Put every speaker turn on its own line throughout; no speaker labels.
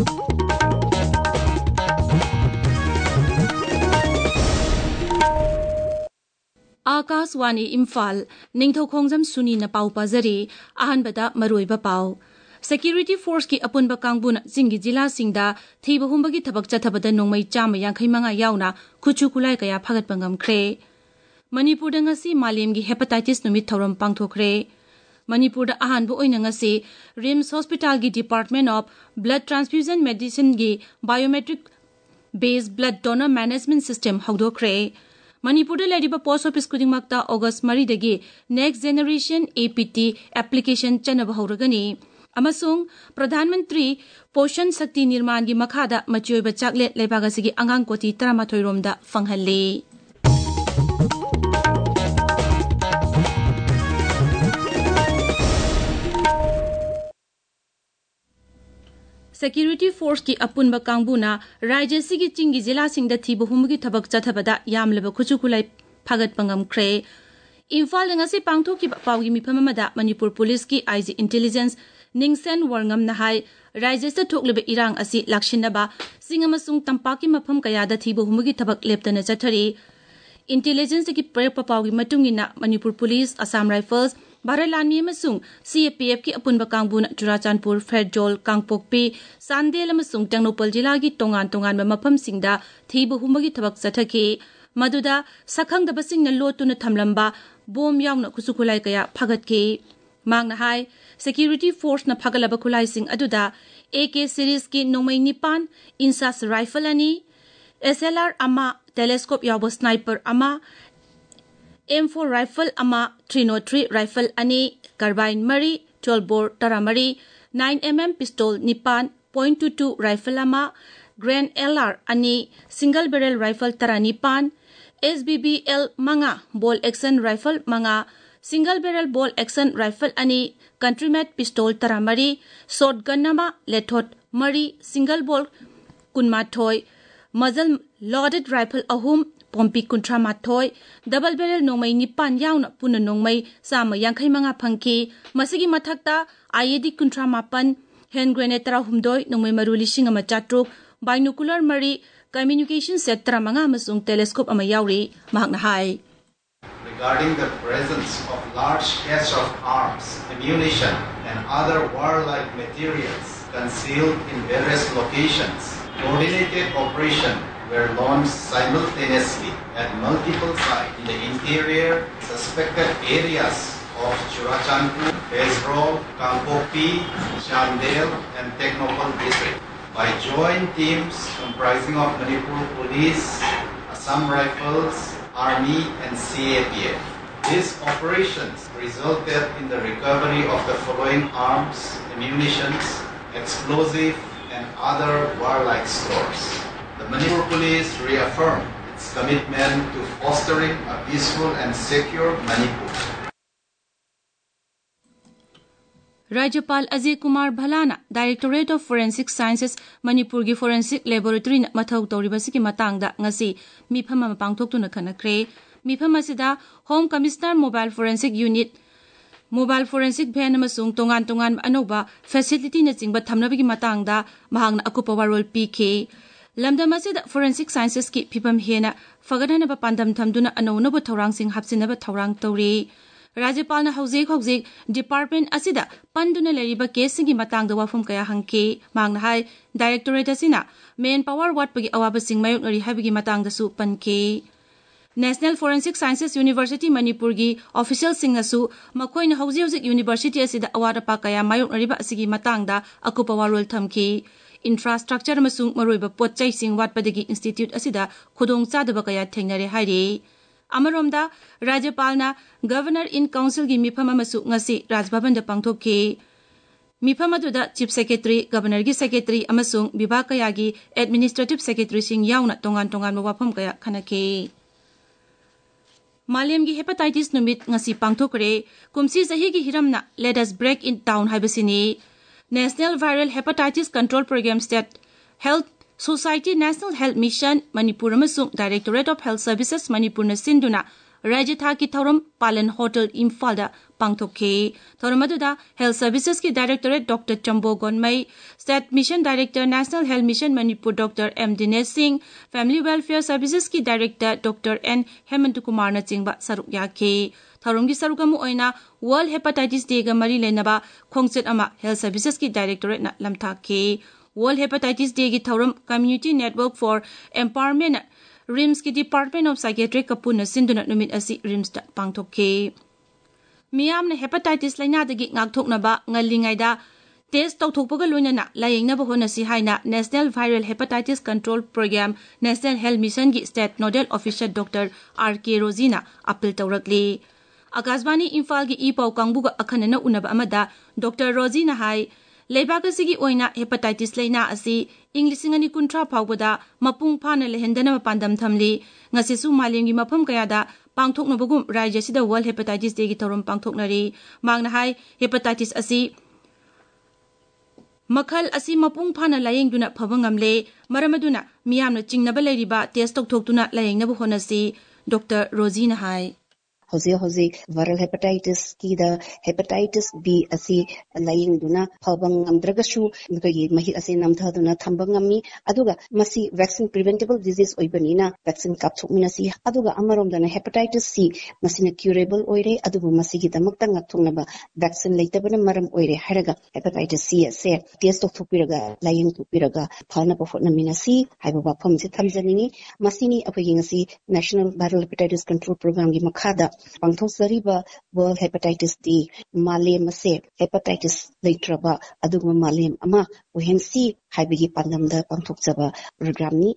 आकाशवाणी इम्फाल निंगथौखोंजम सुनी न पाउ पाजरी अहनबदा मरोइबा पाउ सेक्यूरिटी फोर्स की अपुनबा कांगबुना जिंगी जिला सिंगदा थीबा हुंबगी थबक चथबदा नोंमै चाम यांखैमंगा यावना खुचु खुलाय कया फागतपा ngamkhre मणिपुरदा ngasi मालेमगी हेपेटाइटिस नुमित थौरम पांगथोखरे मणिपुरदा अहानबो ओइना ngasi रिम्स हॉस्पिटल की department of blood transfusion medicine की biometric based blood donor management system हौदोखरे मणिपुरदा लेरिबा पोस्ट ऑफिस खुदिंगमक्ता अगस्त 3 दगी नेक्स्ट जनरेशन एपीटी एप्लीकेशन चनबा हौरगनी अमसुंग प्रधानमंत्री पोषण शक्ति निर्माण की मखादा मचियोइबा चाकलेट लेबाग असिगी अंगांग कोटी 13 रोमदा फंगहल्ले सेक्यूरिटी फोर्स की अपुनबा कांगबुना राज्य सिगी चिंगी जिला सिंगदा थीबा हुमगी थबक चथबदा यामलबा खुचु खुलाई फागतपा ngamkhre इम्फाल ngasi पांगथोखिबा पावगी मिफममदा मणिपुर पुलिस की आईजी इंटेलिजेंस निंगसेन वर्ंगम नहाय राज्यस्थ थोकलिबा इरांग असि लाक्षिनबा सिंगमसुंग तंपाकी मफम कयादा थीबा हुमगी थबक लेप्तना चथरी इंटेलिजेंस की प्रेरपा पावगी मतुंगिना मणिपुर पुलिस असम राइफल्स भारत लानी अमसुंग सीएपीएफ की अपुनबा कांगबुना चुराचांदपुर फेडजोल कांगपोकपी सांदेल अमसुंग टेंगनोपल जिला की तोंगान तोंगान मफम सिंगदा थीबा हुमगी थबक चथकी मदुदा सखंगदबा सिंगना लोतुना थमलंबा बोम यावना खुसुखुलाई कया फागतकी मांगना हाय सेक्यूरिटी फोर्स न फागलबा खुलाई सिंग अदुदा एके सीरीज की नोंमै निपान इंसास राइफल अनि एसएलआर अमा टेलीस्कोप यावबा स्नाइपर अमा M4 राइफल अमा 303 राइफल अनि कार्बाइन मरी 12 बोर तरामरी 9mm पिस्तौल निपान .22 राइफल अमा ग्रैंड LR अनि सिंगल बैरल राइफल तरा निपान SBBL मंगा बॉल एक्शन राइफल मंगा single barrel ball action rifle अनि कंट्रीमेट पिस्तौल तरामरी शॉटगन अमा लेथोट मरी सिंगल बॉल कुनमाथोय मजल लोडेड राइफल अहुम पोम्पी 38 डबल बैरल नोंमै निपान यावना पुन नोंमै साम यांखैमंगा फंकी मसिगी मथक्ता आईएडी 38 हैंड ग्रेनेड 13 नोंमै मरु 4,000 बाइनोकुलर मरी कम्युनिकेशन सेट 35 अमसुंग टेलीस्कोप अमा यावरी महकना हाय
regarding the presence of large cache of arms, ammunition and other warlike materials concealed in various locations. Coordinated operation were launched simultaneously at multiple sites in the interior suspected areas of Churachandpur, Bezrol, Kangpokpi, Chandel and Technopal district by joint teams comprising of Manipur Police, Assam Rifles, Army and CAPF. These operations resulted in the recovery of the following arms, ammunitions, explosive and other warlike stores. The Manipur Police reaffirmed its commitment to fostering a peaceful and secure Manipur.
राज्यपाल अजय कुमार भलाना directorate of forensic sciences Manipur की forensic laboratory मथौ तौरिबसिकी मतांगदा ngasi मिफम अमा पांगथोक्तुना खनख्रे मिफम असिदा home commissioner mobile forensic unit mobile forensic van अमसुंग तोंगान तोंगान अनौबा फैसिलिटी न चिंगबा थमनबगी मतांगदा महांगना अकुपा वारोल पीखे लमदम असिदा फोरेंसिक साइंसेस की फिफम हेना फगदनबा पांदम थमदुना अनौनबो थौरांगसिंग हापसिनबा थौरांग तौरी राज्यपाल हौजेक डिपार्टमेंट असिदा पंदुना लेरिबा केससिंगी मतांगदा वाफम कया हंके मांगना हाय डायरेक्टोरेट असिना मेन पावर वाटपगी अवाबसिंग मायोकनरी हाबिगी मतांगदासु पनके national forensic sciences university Manipur की ऑफिशियल सिंगसु मखोइना हौजेक यूनिवर्सिटी असिदा अवादपा कया मायोकनरीबा असिगी मतांगदा अकुपा वारोल थमके इंफ्रास्ट्रक्चर अमसुंग मरोइबा पोतचैसिंग वाटपदगी इंस्टीट्यूट असिदा खुदोंग चादबा कया थेंगनरे हाइरे अमरोमदा राज्यपालना गवर्नर इन काउंसिल की मिफम अमसु ngasi राजभवन दा पांगथोके मिफम अदुदा चीफ सेक्रेटरी गवर्नर की सेक्रेटरी अमसुंग विभाग कयागी एडमिनिस्ट्रेटिव सेक्रेटरी सिंग यावना तोंगान तोंगान वाफम कया खनके मालेम की हेपेटाइटिस नुमित ngasi पांगथोकरे कुमसी सही की हिरमना let us break in town हाइबसिनी national viral hepatitis control programme state health society national health mission Manipur अमसुंग directorate of health services Manipur न सिंधुना Raja Thaki Thorum Palan Hotel Imphal Pangthoke Thorumaduda Health Services ki Directorate Dr. Chambo Gonmai, State Mission Director National Health Mission Manipur Dr. M. Dinesh Singh, Family Welfare Services ki Director Dr. N. Hemantu Kumar na chingba saruk yake. Tharumgi sarukamu oina World Hepatitis Day ga mari lenaba khongset ama Health Services ki Directorate na lamthake. World Hepatitis Day ki Tharum Community Network for Empowerment RIMS ki Department of Psychiatry kapuna sinduna numit asi RIMS da pangthoke. Miyamna hepatitis laina dagi ngakthoknaba ngallingaida test tawthokpaga loinana layingnaba honasi haina National Viral Hepatitis Control Program National Health Mission gi State Nodal Officer Dr. R.K. Rosina appeal tawrakli. Akasbani Imphal gi ipau kangbuga akhanana unaba amada Dr. Rosina hai Leibakasigi oina hepatitis laina asi Inglisingani kuntra phawbada mapung phana lehendana pandam thamli ngasisu malemgi mafam kayada pangthoknabagum rajya sida World Hepatitis Day gi thorum pangthoknari mangna hai hepatitis asi makhal asi mapung phana layengduna phawangamle maramaduna miyamna chingnaba leiriba test tokthokduna layengnabu honasi Dr. Rosina hai
Hose viral hepatitis ki da hepatitis B asi laying duna phabang amdragashu ngi mahi asi namtha duna thambang ammi aduga masi vaccine preventable disease oibanina vaccine kapthukmina si aduga amarom dana hepatitis C masina curable oire adubu masi gi damakta ngakthungnaba vaccine leitabana maram oire haraga hepatitis C se test thukpiraga laying thukpiraga phana pofona minasi haiba bafam se thamjanini masini aphagi ngasi National Viral Hepatitis Control Program gi makhada Pangthosariba World Hepatitis Day Malem se hepatitis leitraba adugma malem ama uhensi haibigi pandamda pangthokjaba program ni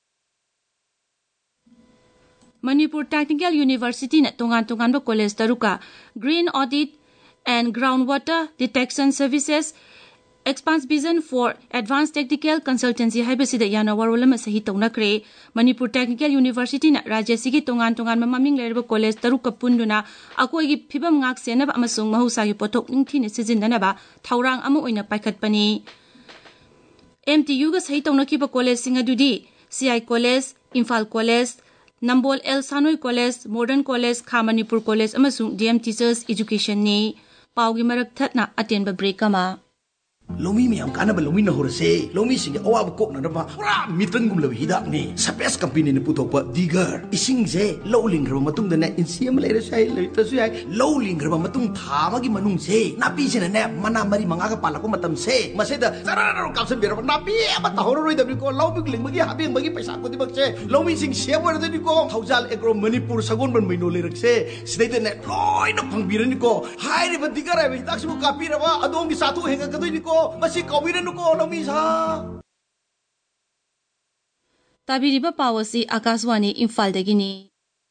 Manipur Technical University na tongan ba college taruka Green Audit and Groundwater Detection Services Expanse Vision for Advanced Technical Consultancy haibasida yana warolama sahi taunakre Manipur Technical University na rajya sigi tongan mamaming lerba college taruka punduna akoi gi phibam ngak senaba amasung mahusa gi pothok ningthine sizindanaba thaurang ama oina paikhatpani MTU ga sahi taunaki ba college singadudi CI College Imphal College Nambol El Sanoi College Modern College Khamanipur College amasung DM Teachers Education ni paugi marak thatna atenba break ama
Lomi mi am kana ba lomi na horse lomi singe awa ko na ba pura mitan gum lawi hidak ni sapes company ni putok pa digger ising je lowling ro matung da na insiam le sai le ta su ai lowling ro matung thama gi manung se napi se na mana mari manga ka pala ko matam se mase da sararo ka se bira napi ba ta horo roi da ko low big ling magi habing magi paisa ko di bak se lomi sing se war da ni ko haujal agro manipur sagon ban mai no le rak se sidai da ne loi na phang bira ni ko hai ri ba digger ai ba dak su ka pi ra ba adong gi satu henga ka ni ko Masih kawiran ko lomi sa.
Tabiriba pawasi Akaswani Imphal dagini.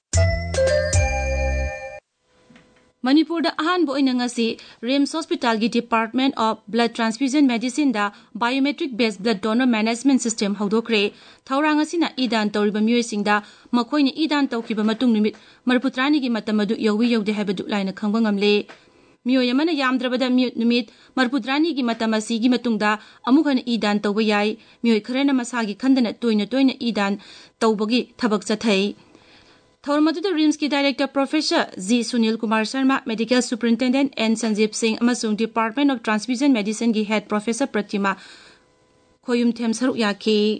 Manipur da ahan bo inangasi RIMS Hospital gi Department of Blood Transfusion Medicine da Biometric Based Blood Donor Management System haudokre thaurang asina idan tawriba myoising da makhoi ni idan tawkiba matung nimit marputrani gi matamadu yowi yode habadu laina khangba ngamle Mioy mana yamdrabada numit marpudrani gi matamasi gi matungda amukhan idan tawba yai mioy kharena masagi khandana toina idan tawbagi thabak chathai Thormadu the RIMS ki Director Professor Z. Sunil Kumar Sharma, Medical Superintendent N. Sanjeev Singh amasung Department of Transfusion Medicine ki Head Professor Pratima Khoyum Them saruk yaki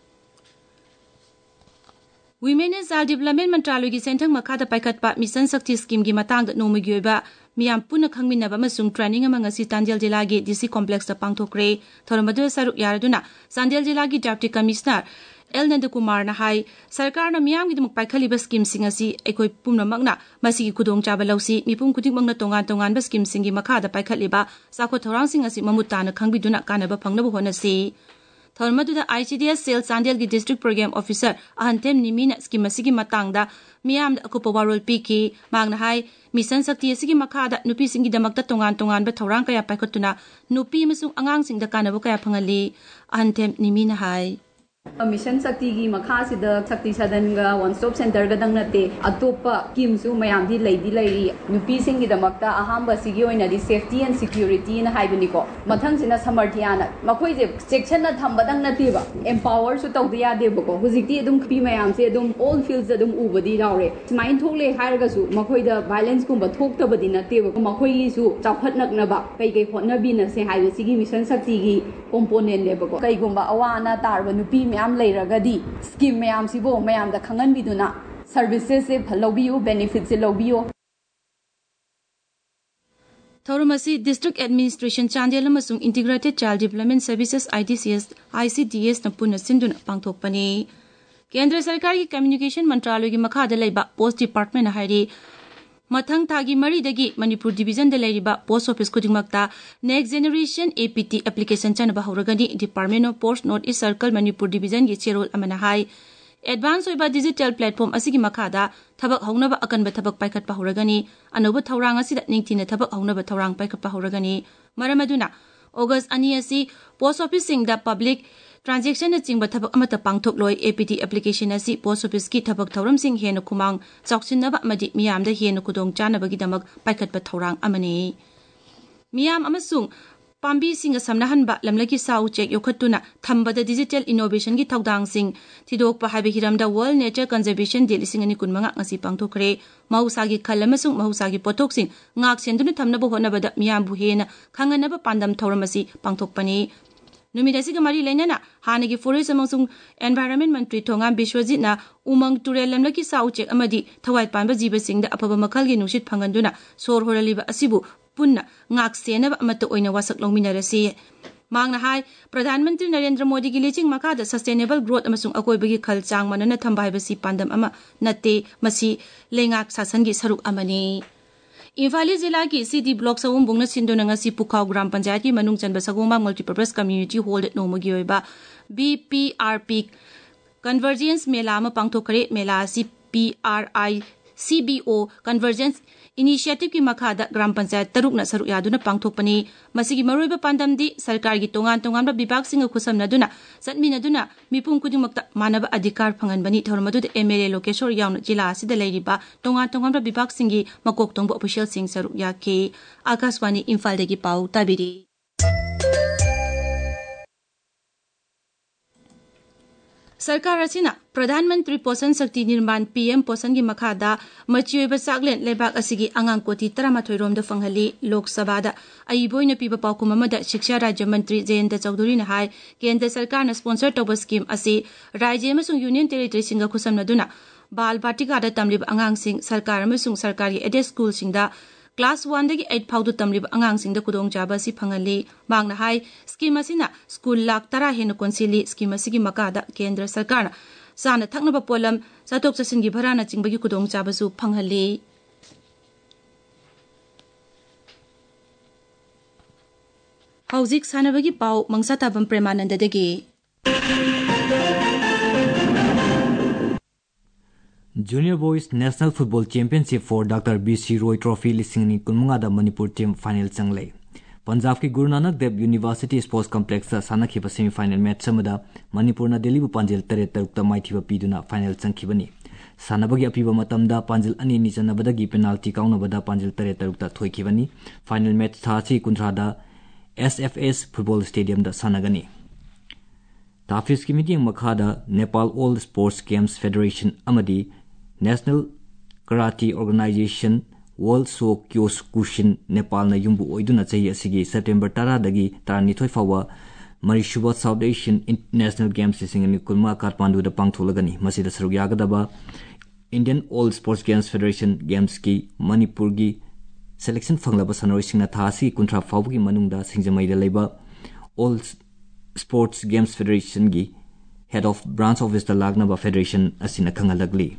Women and Child Development Mantraloy gi Senthang makhada paikhatpa Mission Shakti Scheme gi matangda nomagi oiba miyam puna khangminaba amasung training amanga si Tanjel Jila gi DC Complex da pangthokre Thormadu saruk yaraduna Sandel Jila gi Deputy Commissioner El Nandakumar na hai sarkar na miyam gi dumuk paikhaliba scheme singa si ekoi pumna magna masi gi kudong chaba lausi mipum kuting magna tongan ba scheme singi makhada paikhaliba sakho thorang singa si mamuta na khangbiduna kanaba phangnaba hona si Thormadu da ICDS Sales Sandel gi District Program Officer ahantem nimina scheme asigi matangda miyam da akupa warol piki magna hai Mission Shakti asigi makhada nupi singi damakta tongan ba thorang kaya paikhatuna nupi masung angang singda kanaba kaya phangali ahantem nimina hai
mission Shakti की मखासिद शक्ति सदनगा one stop centre गदंग नते अतोपा स्कीमसु मयामदी लैदी लैरी नुपीसिंगिदमक्ता अहांबसिगी ओइनादी सेफ्टी एंड सिक्योरिटी ना हाइबनिको मथंगसिना समर्थियाना मखोइजे सेक्शन थंबदंग नतेबा एम्पावर सु तौदिया देबको हुजिकती अदुम खपी मयामसे अदुम ऑल फील्ड्स अदुम उबदी रावरे स्माइन थोकले हारगसु मखोइदा वायलेंस कुंबा थोक्तबदी नतेबको मखोइगिसु चाउखटनकनबा कई होटनबिनसे हाइबसिगी मिशन शक्ति की कंपोनेंट लेबको कईगुंबा अवाना तारबा नुपी मैम लेरगदी स्कीम मैम सिबो मैम दा खंगनबिदुना सर्विसेस से लौबियो बेनिफिट से लौबियो
थौरमसी डिस्ट्रिक्ट एडमिनिस्ट्रेशन चांदेल अमसुंग integrated child development services ICDS न पुनः सिंधुना पांगथोकपनी केंद्र सरकार की कम्युनिकेशन मंत्रालय की मखादा लेबा पोस्ट डिपार्टमेंट हाइरी मथंग थागी मरीदगी मणिपुर डिवीजन लेरिबा पोस्ट ऑफिस खुदिंगमक्ता नेक्स्ट जनरेशन APT एप्लीकेशन चनबा हौरगनी department of post north east circle Manipur division की चेरोल अमना हाई एडवांस होइबा डिजिटल प्लेटफॉर्म असिगी मखादा थबक हौनबा अकनबा थबक पाइखटपा हौरगनी अनोबा थौरांग असिदा निंगथिना थबक हौनबा थौरांग पाइखटपा हौरगनी मरमदुना ऑगस्ट 2 असि पोस्ट ऑफिस सिंगदा पब्लिक ट्रांजेक्शन चिंग थबक अमत पांगथोकलोय APT एप्लीकेशन असी पोस्ट ऑफिस की थबक थौरम सिंग हेन खुमांग चौक्सिनबा अमदि मियामदा हेन खुदोंग चानबगीदमक पाइखटपा थौरांग अमने मियाम अमसुंग पांबी सिंग समनहनबा लमलकी साउ चेक योखतुना थंबदा डिजिटल इनोवेशन की थौदांग सिंग थिदोकपा हाइबे हिरमदा world nature conservation day 2015 ngasi पांगथोखरे मौसागी खल अमसुंग मौसागी पोथोक सिंग ngak सेंदुना थमनबो होनबदा मियामबु हेना खंगनबा पांदम थौरमसी पांगथोकपनी नुमिदासिगा मरी लेना हानगी फॉरेस्ट अमसुंग एनवायरनमेंट मंत्री थोंगाम विश्वजितना उमंग तुरेल लमलकी साउ चेक अमदी थवाई पांबा जीवसिंग दा अफबा मखलगी नुसित फंगंदुना सोर होरलिबा असिबु पुन्ना ngak senaba amata oina wasak longminarasi mangna hai pradhan mantri narendra modi gi liching makada sustainable growth amasung akoibagi khal chang manana thamba haibasi pandam ama natte masi lengak sasan gi saruk amani Imphal जिला की CD block सवुंबुंगना सिंदोना ngasi पुखाव ग्राम पंचायत की मनुंग चनबा सगोमा multipurpose community hall नोमगी होइबा BPRP कन्वर्जेंस मेला अमा पांगथोखरे मेला असि PRICBO कन्वर्जेंस इनिशिएटिव की मखादा ग्राम पंचायत तरुकना सरुक यादुना पांगथोकपनी मसिगी मरोइबा पांदमदी सरकार की तोंगान तोंगानबा विभाग सिंग खुसमनदुना सतमिनदुना मिपुंग खुदिमक्ता मानव अधिकार फंगनबनी थौरमदुद MLA लोकेश्वर याउन जिला असिदा लेरिबा तोंगान तोंगानबा विभाग सिंगी मकोक तोंगबा ऑफिशियल सिंग सरुक याके आकाशवाणी इम्फाल देगी पाउ ताबिरी सरकार असिना प्रधानमंत्री पोषण शक्ति निर्माण PM पोषण की मखादा मचियोइबा चाकलेन लेबाक असिगी अंगांग कोटी 13 रोमदा फंगहली लोक सभादा अइबोइना पीबा पाउकुम अमदा शिक्षा राज्य मंत्री जयंत चौधरी ने हाय केंद्र सरकार ने स्पॉन्सर तौबा स्कीम असि राज्य अमसुंग यूनियन टेरिटरी सिंगा खुसमनदुना बाल बाटिकादा तमलिब अंगांग सिंग सरकार अमसुंग सरकारी एडेड स्कूल सिंगदा क्लास 1 दगी 8 फाउदु तमलिब अंगांग सिंगदा खुदोंग चाबा सि फंगहली मांगना हाय स्कीम असिना स्कूल लाख 10 हेन कोनसिली स्कीम असिगी मकादा केंद्र सरकार साना थकनबा पोलम चतोक चसिनगी भराना चिंबगी खुदोंग चाबसु फंगहली हौजिक सानबगी पाउ मंगसाताबम प्रेमानंददगी
Junior Boys National Football Championship for Dr. B.C. Roy Trophy listing kunmunga Manipur team final changle. Punjab ki Guru Nanak Dev University Sports Complex sa sanakhiba semi-final match samada Manipur na Delhi bu Panjil 3-3 maithiba piduna final changkhibani. Sanabagi apiba matamda Panjil ani ni chanabadagi penalty kaunabada Panjil 3-3 thoikhibani. Final match thasi kuntrada SFS Football Stadium da sanagani. Tafis Committee makhada Nepal All Sports Games Federation amadi National Karate Organization World Sok Kyokushin Nepal na yumbu oiduna chahi asigi September 10 dagi 12 fawa Marishuba South Asian International Games singani kulma Kathmandu da pangtholagani masida saruk yagadaba Indian All Sports Games Federation Games ki Manipur gi selection fanglaba sanoi singna thasi kuntra fawgi manungda singjamai da leba All Sports Games Federation gi head of branch office da lagnaba federation asina khangalagli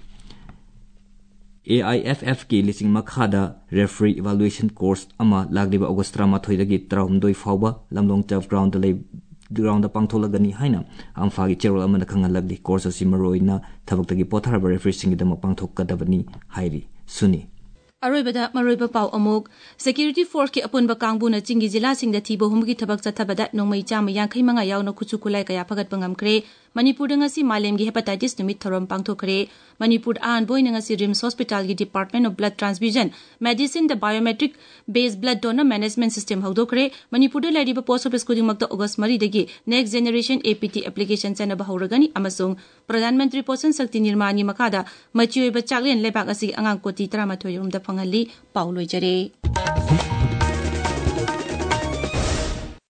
AIFF की लिसिंग मखादा referee evaluation course अमा लागदिबा अगस्त 13 दगी 32 फावबा लमलोंग turf ground ले ग्राउंड पांगथोलगनी हाइना अमफागी चेरोल अमना खंगलगली कोर्स असि मरोइना थबकतगी पोथारबा रेफरी सिंगिदम पांगथोकदबनी हाइरी सुनी
अरोइबदा मरोइबा पाउ अमुक सिक्योरिटी फोर्स के अपुनबा कांगबुना चिंगी जिला सिंगदा थीबो हुमगी थबक चथबदा नोंमै चाम 85 याउना खुचु खुलाई कया फगत पंगमक्रे Manipur ngasi malemgi hepatitis numit thorom pangthokre. Manipur anboi ngasi RIMS Hospital gi Department of Blood Transfusion Medicine the biometric based blood donor management system hawdokre. Manipur da lariba post office kuding magda August 3 dagi next generation APT application chanaba hawragani amasung Pradhan Mantri Posan Shakti Nirmani makada machioi ba chaklen lebak asi angang koti 13 yum da phangali pauloi jare.